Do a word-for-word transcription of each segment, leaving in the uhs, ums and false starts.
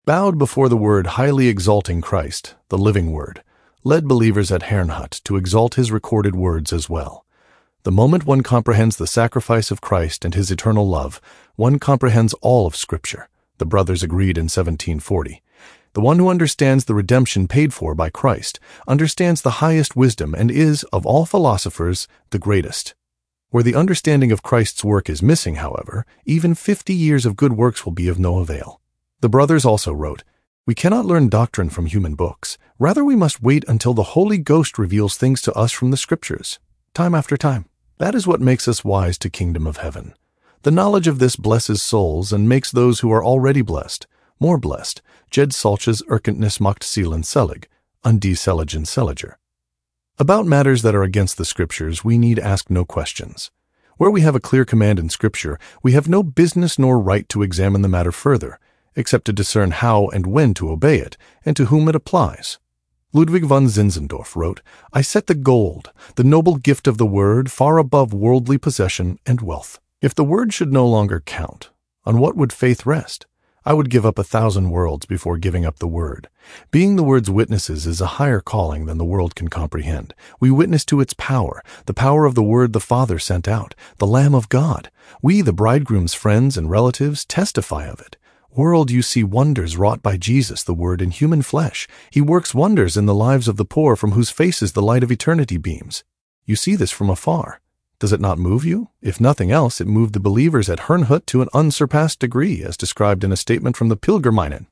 bowed before the Word, highly exalting Christ, the living Word, led believers at Herrnhut to exalt his recorded words as well. The moment one comprehends the sacrifice of Christ and his eternal love, one comprehends all of Scripture, the brothers agreed in seventeen forty. The one who understands the redemption paid for by Christ understands the highest wisdom and is, of all philosophers, the greatest. Where the understanding of Christ's work is missing, however, even fifty years of good works will be of no avail. The brothers also wrote, "We cannot learn doctrine from human books. Rather, we must wait until the Holy Ghost reveals things to us from the Scriptures, time after time. That is what makes us wise to kingdom of heaven. The knowledge of this blesses souls and makes those who are already blessed more blessed. Jed Salches Erkenntnis macht Seelen selig, und die Seligen seliger." About matters that are against the Scriptures, we need ask no questions. Where we have a clear command in Scripture, we have no business nor right to examine the matter further, except to discern how and when to obey it, and to whom it applies. Ludwig von Zinzendorf wrote, "I set the gold, the noble gift of the Word, far above worldly possession and wealth." If the Word should no longer count, on what would faith rest? I would give up a thousand worlds before giving up the Word. Being the Word's witnesses is a higher calling than the world can comprehend. We witness to its power, the power of the Word the Father sent out, the Lamb of God. We, the bridegroom's friends and relatives, testify of it. World, you see wonders wrought by Jesus, the Word, in human flesh. He works wonders in the lives of the poor from whose faces the light of eternity beams. You see this from afar. Does it not move you? If nothing else, it moved the believers at Herrnhut to an unsurpassed degree, as described in a statement from the Pilgermeinen.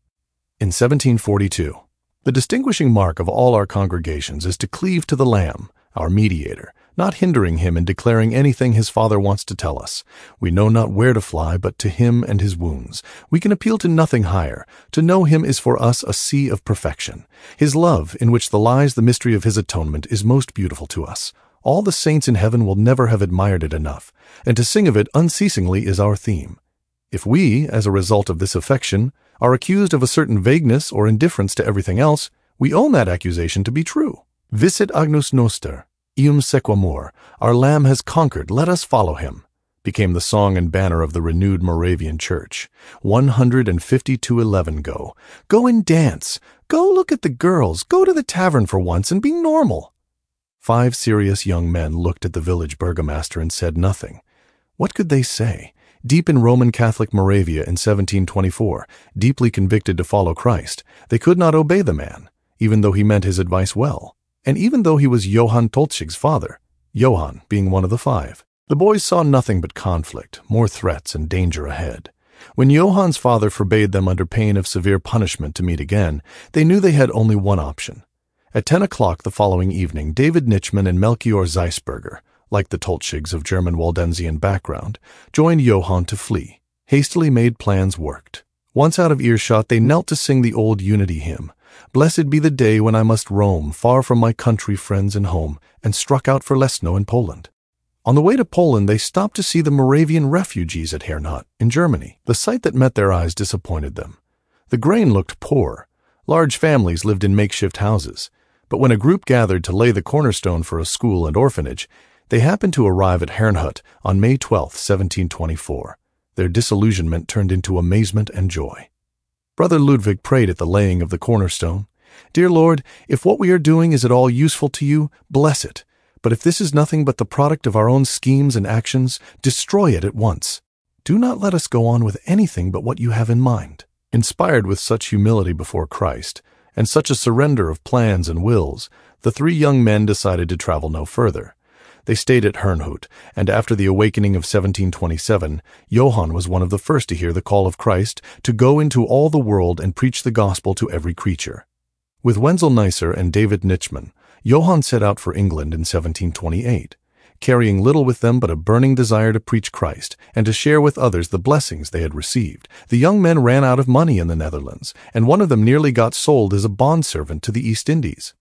In seventeen forty-two, the distinguishing mark of all our congregations is to cleave to the Lamb, our mediator, not hindering him in declaring anything his Father wants to tell us. We know not where to fly, but to him and his wounds. We can appeal to nothing higher. To know him is for us a sea of perfection. His love, in which lies the mystery of his atonement, is most beautiful to us. All the saints in heaven will never have admired it enough, and to sing of it unceasingly is our theme. If we, as a result of this affection, are accused of a certain vagueness or indifference to everything else, we own that accusation to be true. Visit Agnus Noster, eum sequamur, our Lamb has conquered, let us follow him, became the song and banner of the renewed Moravian Church. one hundred fifty-two eleven go. Go and dance. Go look at the girls. Go to the tavern for once and be normal. Five serious young men looked at the village burgomaster and said nothing. What could they say? Deep in Roman Catholic Moravia in seventeen twenty-four, deeply convicted to follow Christ, they could not obey the man, even though he meant his advice well, and even though he was Johann Toltschig's father, Johann being one of the five. The boys saw nothing but conflict, more threats, and danger ahead. When Johann's father forbade them under pain of severe punishment to meet again, they knew they had only one option. At ten o'clock the following evening, David Nitschmann and Melchior Zeisberger, like the Toltschigs of German Waldensian background, joined Johann to flee. Hastily made plans worked. Once out of earshot, they knelt to sing the old unity hymn, "Blessed be the day when I must roam, far from my country, friends, and home," and struck out for Lesno in Poland. On the way to Poland, they stopped to see the Moravian refugees at Herrnhut, in Germany. The sight that met their eyes disappointed them. The grain looked poor. Large families lived in makeshift houses. But when a group gathered to lay the cornerstone for a school and orphanage, they happened to arrive at Herrnhut on May twelfth, seventeen twenty-four. Their disillusionment turned into amazement and joy. Brother Ludwig prayed at the laying of the cornerstone, "Dear Lord, if what we are doing is at all useful to you, bless it. But if this is nothing but the product of our own schemes and actions, destroy it at once. Do not let us go on with anything but what you have in mind." Inspired with such humility before Christ, and such a surrender of plans and wills, the three young men decided to travel no further. They stayed at Herrnhut, and after the awakening of seventeen twenty-seven, Johann was one of the first to hear the call of Christ to go into all the world and preach the gospel to every creature. With Wenzel Neisser and David Nitschmann, Johann set out for England in seventeen twenty-eight, carrying little with them but a burning desire to preach Christ and to share with others the blessings they had received. The young men ran out of money in the Netherlands, and one of them nearly got sold as a bondservant to the East Indies.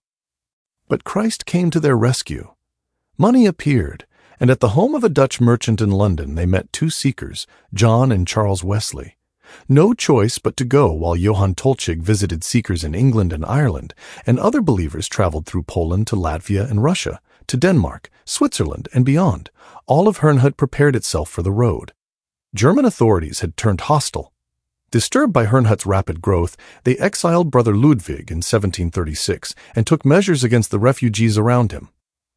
But Christ came to their rescue. Money appeared, and at the home of a Dutch merchant in London they met two seekers, John and Charles Wesley. No choice but to go while Johann Toltschig visited seekers in England and Ireland, and other believers traveled through Poland to Latvia and Russia, to Denmark, Switzerland, and beyond. All of Herrnhut prepared itself for the road. German authorities had turned hostile. Disturbed by Herrnhut's rapid growth, they exiled Brother Ludwig in seventeen thirty-six and took measures against the refugees around him.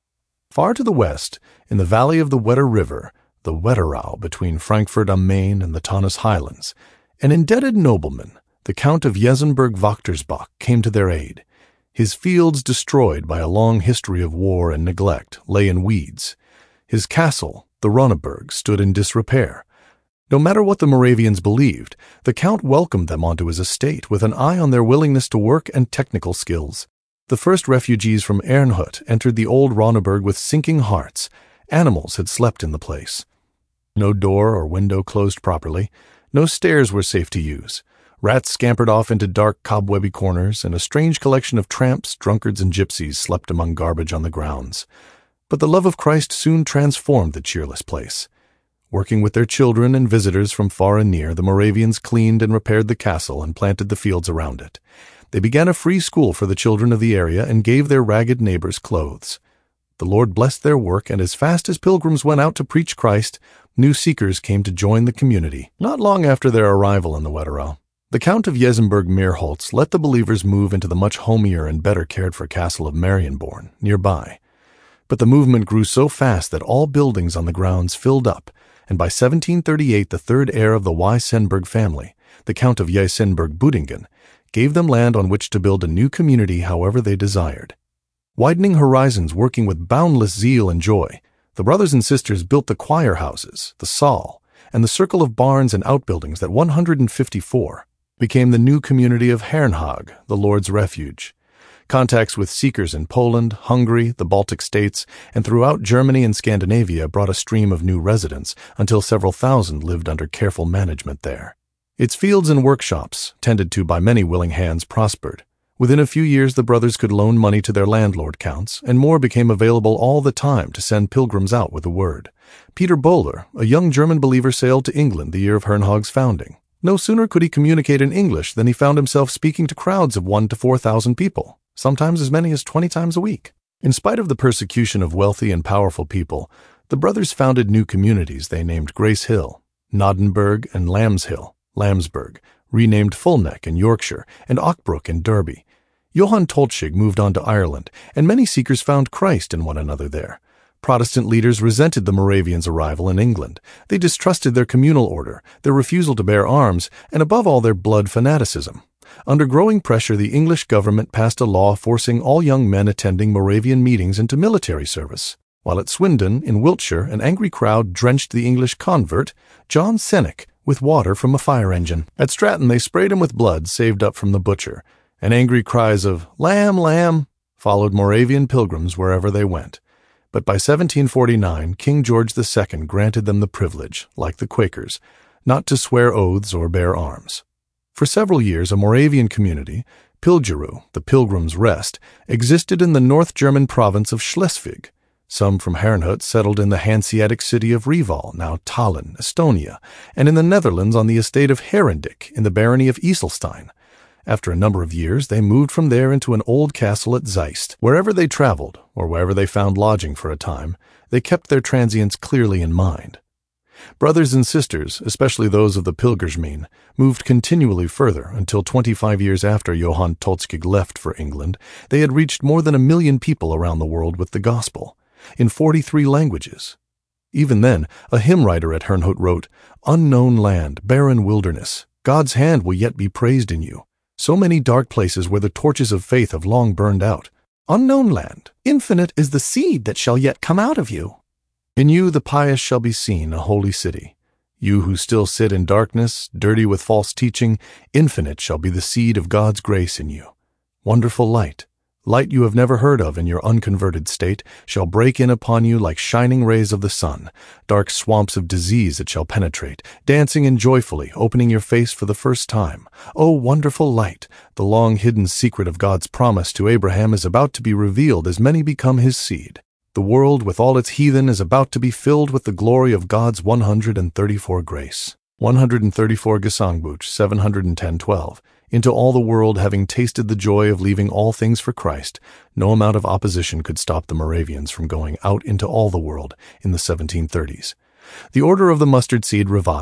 Far to the west, in the valley of the Wetter River, the Wetterau between Frankfurt am Main and the Taunus Highlands, an indebted nobleman, the Count of Jessenberg-Wachtersbach, came to their aid. His fields, destroyed by a long history of war and neglect, lay in weeds. His castle, the Ronneburg, stood in disrepair. No matter what the Moravians believed, the Count welcomed them onto his estate with an eye on their willingness to work and technical skills. The first refugees from Herrnhut entered the old Ronneburg with sinking hearts. Animals had slept in the place. No door or window closed properly. No stairs were safe to use. Rats scampered off into dark, cobwebby corners, and a strange collection of tramps, drunkards, and gypsies slept among garbage on the grounds. But the love of Christ soon transformed the cheerless place. Working with their children and visitors from far and near, the Moravians cleaned and repaired the castle and planted the fields around it. They began a free school for the children of the area and gave their ragged neighbors clothes. The Lord blessed their work, and as fast as pilgrims went out to preach Christ, new seekers came to join the community. Not long after their arrival in the Wetterau, the Count of Jessenberg-Meerholz let the believers move into the much homier and better cared-for castle of Marienborn, nearby. But the movement grew so fast that all buildings on the grounds filled up, and by seventeen thirty-eight the third heir of the Weissenberg family, the Count of Jessenberg-Buttingen, gave them land on which to build a new community however they desired. Widening horizons, working with boundless zeal and joy, the brothers and sisters built the choir houses, the saal, and the circle of barns and outbuildings that one hundred fifty-four became the new community of Herrnhag, the Lord's Refuge. Contacts with seekers in Poland, Hungary, the Baltic states, and throughout Germany and Scandinavia brought a stream of new residents until several thousand lived under careful management there. Its fields and workshops, tended to by many willing hands, prospered. Within a few years the brothers could loan money to their landlord counts, and more became available all the time to send pilgrims out with the word. Peter Böhler, a young German believer, sailed to England the year of Herrnhag's founding. No sooner could he communicate in English than he found himself speaking to crowds of one to four thousand people, sometimes as many as twenty times a week. In spite of the persecution of wealthy and powerful people, the brothers founded new communities they named Grace Hill, Noddenburg, and Lambshill, Lambsburg, renamed Fulneck in Yorkshire, and Ockbrook in Derby. Johann Toltschig moved on to Ireland, and many seekers found Christ in one another there. Protestant leaders resented the Moravians' arrival in England. They distrusted their communal order, their refusal to bear arms, and above all their blood fanaticism. Under growing pressure, the English government passed a law forcing all young men attending Moravian meetings into military service. While at Swindon, in Wiltshire, an angry crowd drenched the English convert, John Cennick, with water from a fire engine. At Stratton, they sprayed him with blood saved up from the butcher, and angry cries of "Lamb, lamb!" followed Moravian pilgrims wherever they went. But by seventeen forty-nine, King George the Second granted them the privilege, like the Quakers, not to swear oaths or bear arms. For several years, a Moravian community, Pilgeru, the Pilgrim's Rest, existed in the North German province of Schleswig. Some from Herrnhut settled in the Hanseatic city of Reval, now Tallinn, Estonia, and in the Netherlands on the estate of Herendik in the barony of Iselstein. After a number of years, they moved from there into an old castle at Zeist. Wherever they traveled, or wherever they found lodging for a time, they kept their transients clearly in mind. Brothers and sisters, especially those of the Pilgersmien, moved continually further until twenty-five years after Johann Toltschig left for England, they had reached more than a million people around the world with the gospel, in forty-three languages. Even then, a hymn writer at Herrnhut wrote, "Unknown land, barren wilderness, God's hand will yet be praised in you. So many dark places where the torches of faith have long burned out. Unknown land, infinite is the seed that shall yet come out of you. In you the pious shall be seen, a holy city. You who still sit in darkness, dirty with false teaching, infinite shall be the seed of God's grace in you. Wonderful light, light you have never heard of in your unconverted state, shall break in upon you like shining rays of the sun, dark swamps of disease it shall penetrate, dancing and joyfully, opening your face for the first time. O wonderful light, the long-hidden secret of God's promise to Abraham is about to be revealed as many become his seed. The world with all its heathen is about to be filled with the glory of God's one hundred thirty-four grace." one hundred thirty-four Gesangbuch, seven hundred ten twelve. Into all the world, having tasted the joy of leaving all things for Christ, no amount of opposition could stop the Moravians from going out into all the world in the seventeen thirties. The Order of the Mustard Seed revived,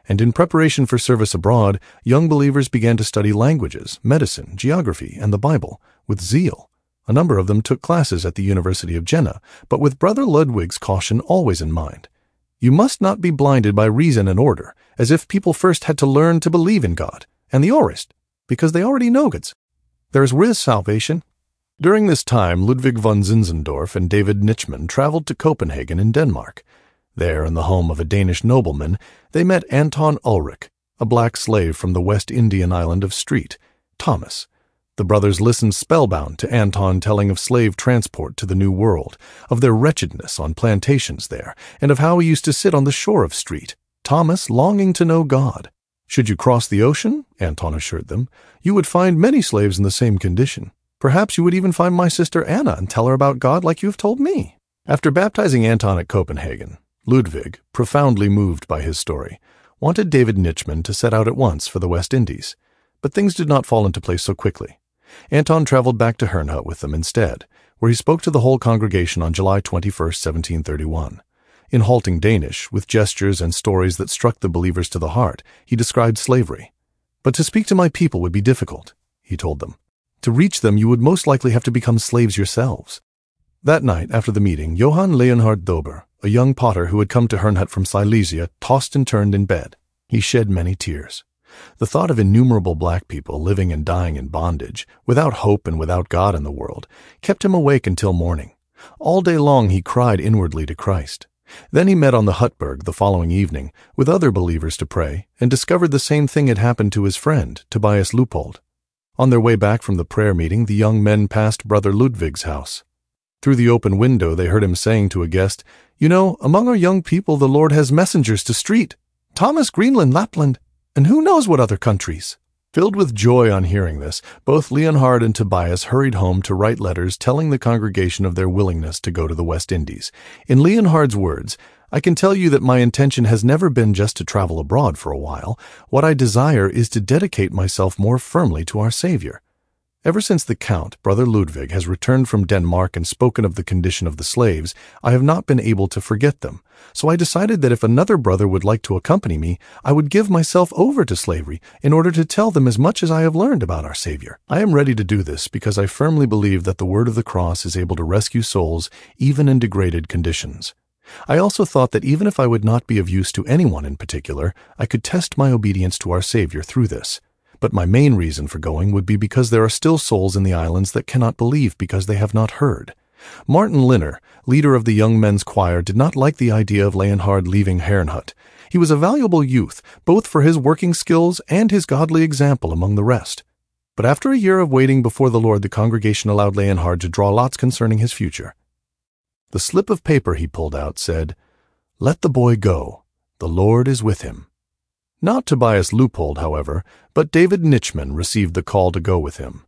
and in preparation for service abroad, young believers began to study languages, medicine, geography, and the Bible with zeal. A number of them took classes at the University of Jena, but with Brother Ludwig's caution always in mind. You must not be blinded by reason and order, as if people first had to learn to believe in God, and the Orist, because they already know God's. There is with salvation. During this time, Ludwig von Zinzendorf and David Nitschmann traveled to Copenhagen in Denmark. There, in the home of a Danish nobleman, they met Anton Ulrich, a black slave from the West Indian island of Street, Thomas. The brothers listened spellbound to Anton telling of slave transport to the New World, of their wretchedness on plantations there, and of how he used to sit on the shore of Street, Thomas longing to know God. Should you cross the ocean, Anton assured them, you would find many slaves in the same condition. Perhaps you would even find my sister Anna and tell her about God like you have told me. After baptizing Anton at Copenhagen, Ludwig, profoundly moved by his story, wanted David Nitschmann to set out at once for the West Indies, but things did not fall into place so quickly. Anton traveled back to Herrnhut with them instead, where he spoke to the whole congregation on July twenty-first, seventeen thirty-one. In halting Danish, with gestures and stories that struck the believers to the heart, he described slavery. "But to speak to my people would be difficult," he told them. "To reach them, you would most likely have to become slaves yourselves." That night, after the meeting, Johann Leonhard Dober, a young potter who had come to Herrnhut from Silesia, tossed and turned in bed. He shed many tears. The thought of innumerable black people living and dying in bondage, without hope and without God in the world, kept him awake until morning. All day long he cried inwardly to Christ. Then he met on the Hutberg the following evening with other believers to pray, and discovered the same thing had happened to his friend, Tobias Leupold. On their way back from the prayer meeting, the young men passed Brother Ludwig's house. Through the open window they heard him saying to a guest, "You know, among our young people the Lord has messengers to Street, Thomas, Greenland, Lapland, and who knows what other countries." Filled with joy on hearing this, both Leonhard and Tobias hurried home to write letters telling the congregation of their willingness to go to the West Indies. In Leonhard's words, "I can tell you that my intention has never been just to travel abroad for a while. What I desire is to dedicate myself more firmly to our Savior." Ever since the Count, Brother Ludwig, has returned from Denmark and spoken of the condition of the slaves, I have not been able to forget them. So I decided that if another brother would like to accompany me, I would give myself over to slavery in order to tell them as much as I have learned about our Savior. I am ready to do this because I firmly believe that the word of the cross is able to rescue souls even in degraded conditions. I also thought that even if I would not be of use to anyone in particular, I could test my obedience to our Savior through this. But my main reason for going would be because there are still souls in the islands that cannot believe because they have not heard. Martin Linner, leader of the young men's choir, did not like the idea of Leonhard leaving Herrnhut. He was a valuable youth, both for his working skills and his godly example among the rest. But after a year of waiting before the Lord, the congregation allowed Leonhard to draw lots concerning his future. The slip of paper he pulled out said, "Let the boy go. The Lord is with him." Not Tobias Leupold, however, but David Nitschmann received the call to go with him.